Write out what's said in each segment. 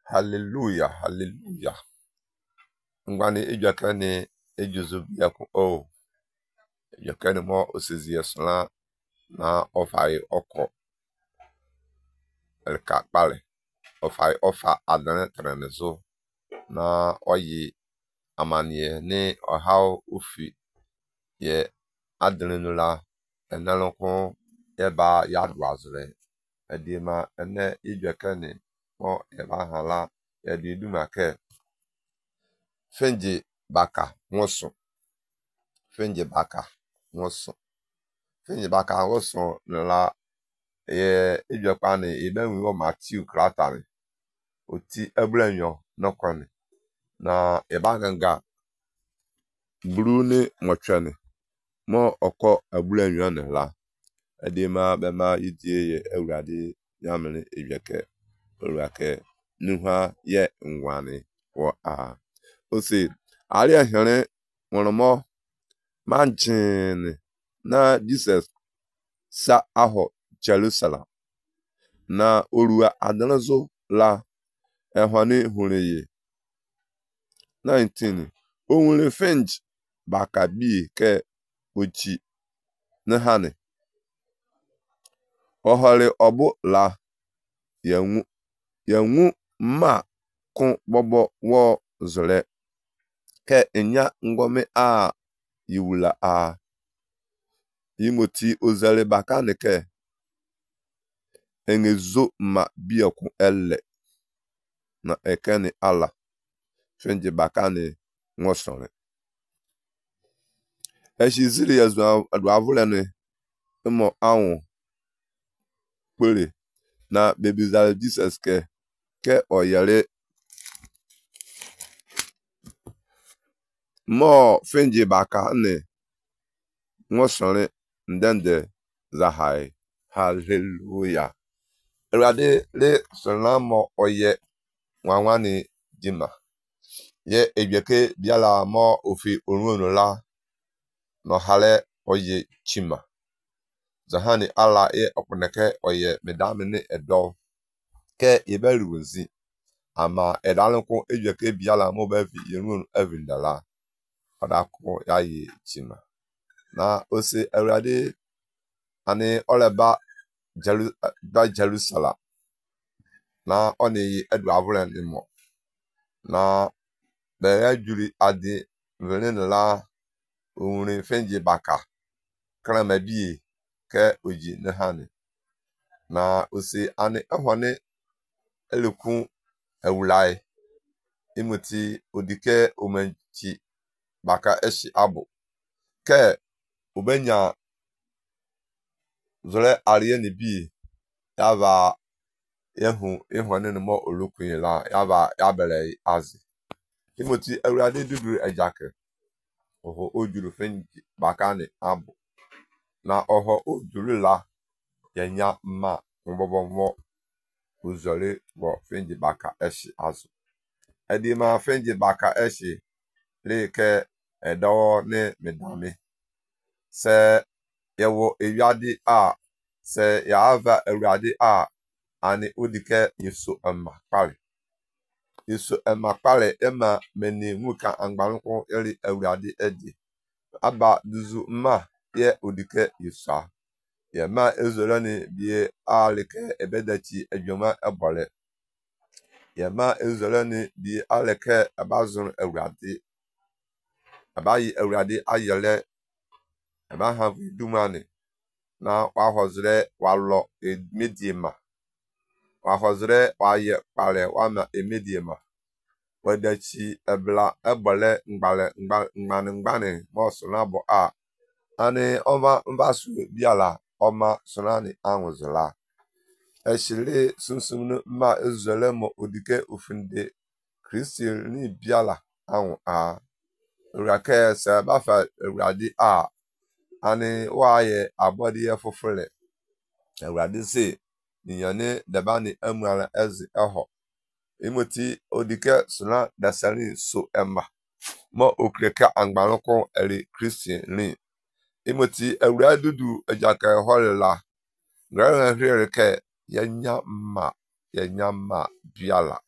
Hallelujah, hallelujah. Ngwani ejwakane ejuzu biaku o. Ejwakane mo osizi esla na ofai oko elka pale. Ofai ofa adane trenezo na oyi amanie ne ohaw ufi ye adrenula enaloko eba yadwazre. Edima ene ejwakane mo eba hala edidumake Fenji baka woso. Fenji baka woso. Fenji baka woso la ye ejwekwane ibenwi wo Matthew kratari. Oti eblenyo nokwane. Na ebaganga brune mochane. Mo oko eblenyo ne la. Edima bema yidie ye ewrade yamene ejweke. Ewrake nuha ye ngwane wo a. Ose ali ahere woromo manjin na Jesus sa aho Jerusalem na orua adanazo la ehwane huneye 19 onwere fenj baka bi ke ochi na hane ohole obu la yanwu ma kun bobo wo zole ke enya ngome a yiwula a imoti ozale baka neke engezo ma biokun elle na ekene ala fenje baka ne ngosore eshizili yazu adwavule ne mo awon pere na bebizal Jesus ke oyere mo fenje baka ne ngosore ndende zahai. Hallelujah. Erade le sonamo oye wanwani jima. Ye ejweke biala mo ofi onuno la no hale oye chima. Zahani ala ye opuneke oye medamine edo ke ibeluzi ama edalunku ejweke biala mo bevi yenun evindala padako yayi chima. Na ose erade ani oleba Jerusalem na oni edu avulen imo na be juri adi velen la unri fenji baka krama bi ke oji ne hane na ose ani ehwane elukun ewulai imuti odike omanchi baka eshi abu ke ubenya zole ariye ni bi yava yehu ihwane no mo olukun la yabele azi imoti ewrade dudu ejake oho ojuru fenji baka ni abu na oho ojuru la yenya ma mbobo uzole bo fenji baka eshi azu edima fenji baka eshi leke edo ne medame se yewo ewiade a se yava ewrade a ani udike yeso amakpale yeso amakpale ema meni muka angbalunko eri ewrade edi aba duzu ma ye udike yesa ye ma ezolani biye aleke ebedachi ejoma ebole ye ma ezolani bi aleke abazun ewrade abayi ewrade ayele aba ha dumani na wa hozre wa lo mediema wa hozre wa ye pale wa ma emediema wadachi ebla ebole ngbane mo sonabo a ani oma mbasu biala oma sonani anwuzula eshile sunsumnu ma ezole mo odike ofinde Christian ni biala anwu a rake se bafa ewrade a ani waye abodi ye fofole ewrade se niyane dabani amwala ezi eho imoti odike suna dasani so emma mo okreka angbaloko eri Christian ni imoti ewrade dudu ejaka holela ngara hireke yenya ma biala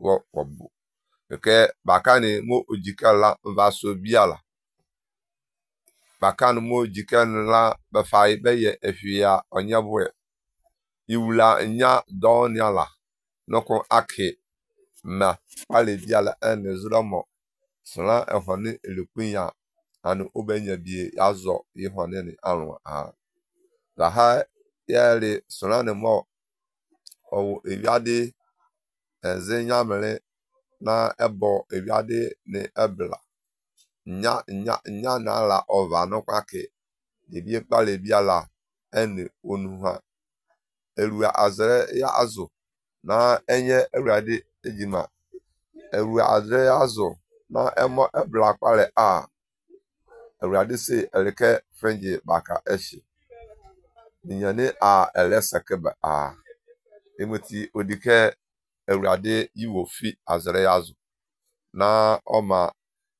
wo wobu ke bakani mo ojikala vaso biala bakan mo jikan la ba fai be ye efia onyabwe iwula nya don yala noko ake ma pale biala en zulomo sala ehone elukunya anu obenya bi yazo ihone ni anwa a la ha yale sala ne mo o ewiade enzenya mele na ebo ewiade ne ebla nya na la ova no kwake de bi pale biala en onuha elua azere ya azu na enye ewrade ejima elua azere ya azu na emo ebla kwale a ewrade se eleke frenje baka eshi ninyane a elesekeba a emoti odike ewrade yiwo fi azere ya azu na oma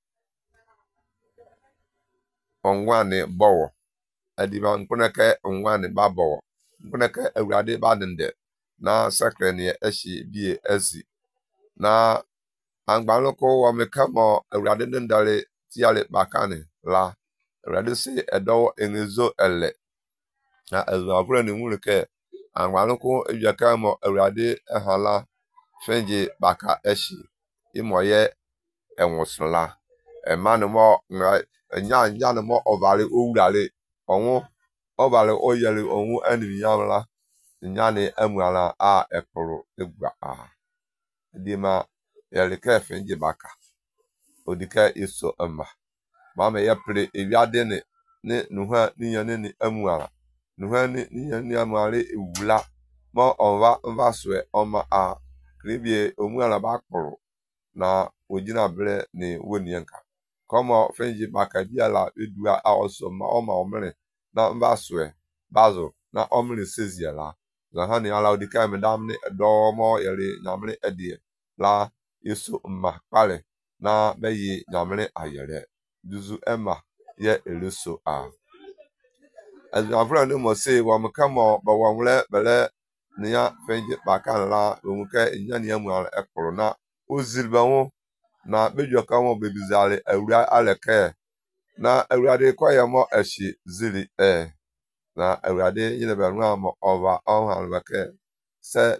onwane bowo adiba nkuneke onwane babowo nkuneke ewrade badende na sakre ne eshi bie ezi na angbanoko wa mekamo ewrade ndale tiale bakane la ewrade se edo engezo ele na ezavre ne nwureke angbanoko ejakamo ewrade ehala fenje baka eshi imoye enwusla emanmo nya mo ovale owurale onwu ovale oyele onwu eniyamla nyane emuala a ekpuru egba a dima yelike fenje baka odike iso ama mama ya pre ewiade ne nuha niyane ni emuala nuha ni amuale ewula mo onwa mvaswe oma a kribie omuala bakpuru na ojina bre ni wonienka komo fenje baka biala edua a oso ma oma omre na mvaswe bazo na omre seziela la hani ala odika medamne do mo yele nyamre edie la yesu ma pale na beyi nyamre ayere duzu ema ye eleso a azavra no mo se wa mkamo ba wamle bele nya fenje baka la onke nyane amu ekporo na ozilbawo na bejo ka won bebizale awura aleke na awurade kwayamo eshi zili na awurade yine be ru am over on beke se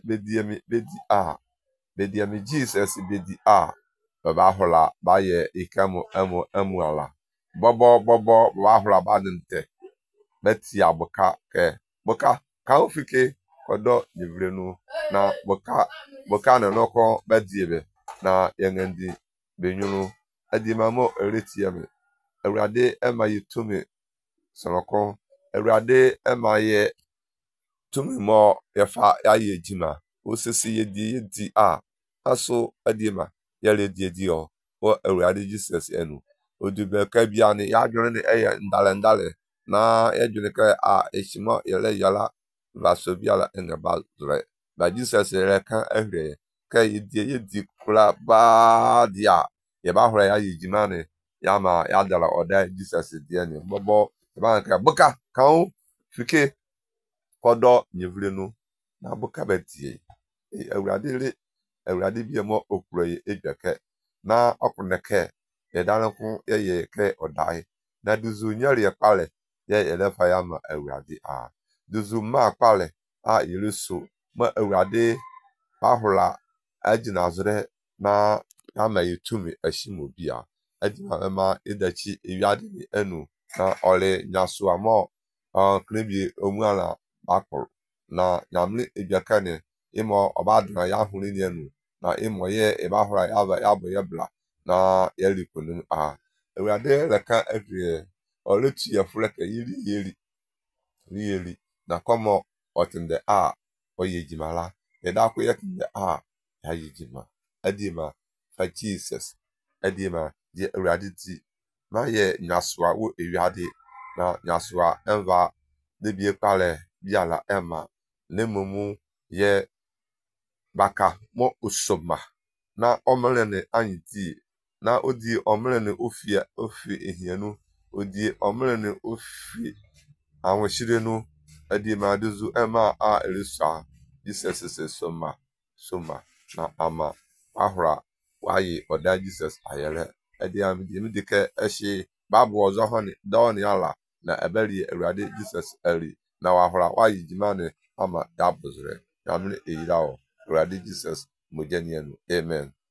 bedi mi Jesus bedi a baba hola ba ye ikamu emu ala bobo ba hola ba nte beti abuka ke buka ka ofike kodo nivrenu na buka na noko bediebe na yengendi benyunu adimamo eretiame awurade ema yitumi sonoko awurade ema ye tumi mo yefa aye jima osisi yedi a aso adima yale di o awurade Jesus enu odube ka bia ne ya dwene ne eye ndale na yedwene ka a eshimo yele yala vaso biala engaba zure ba Jesus re ka ahre ka yedi kula ba dia ye ba hore ya yijima ne ya ma ya dala oda Jesus die ne bobo ba ka buka kan fike kodo nyevlenu na buka betie awurade bi mo okroye ejake na okuneke ye danku ye ke odai na duzu nyari pale ye elefa ya ma awurade a duzu ma pale a yereso ma awurade bahula ajina zure na ama yetumi ashimo bia adima ma edachi ewiade ni enu na ole nyaso amo klebie omuala bakor na nyamle ejaka imo obaduna ya hunu ni enu na imo ye ebahura ya bo ye bla na ye likunu a awurade leka adrie oletu ye fleke yiri na komo otinde a oyejimala edakwo ye tinde a ya yejima adima fa Jesus adima ye awurade ti ma ye nyaswa wo ewiade na nyaswa enva de bie pale biala ema nemumu ye baka mo usoma na omlene anyiti na odi omlene ofi ehianu odi omlene ofi awonshirenu adima duzu ema a elisa Jesus se soma na ama wahora wayi oda Jesus ayere edi am di mi dike ehye babu ozo ho ni do ni ala na ebeli Awurade Jesus eri na wahora wayi jimane ama dabuzre ya mi eyira o Awurade Jesus mojani enu amen.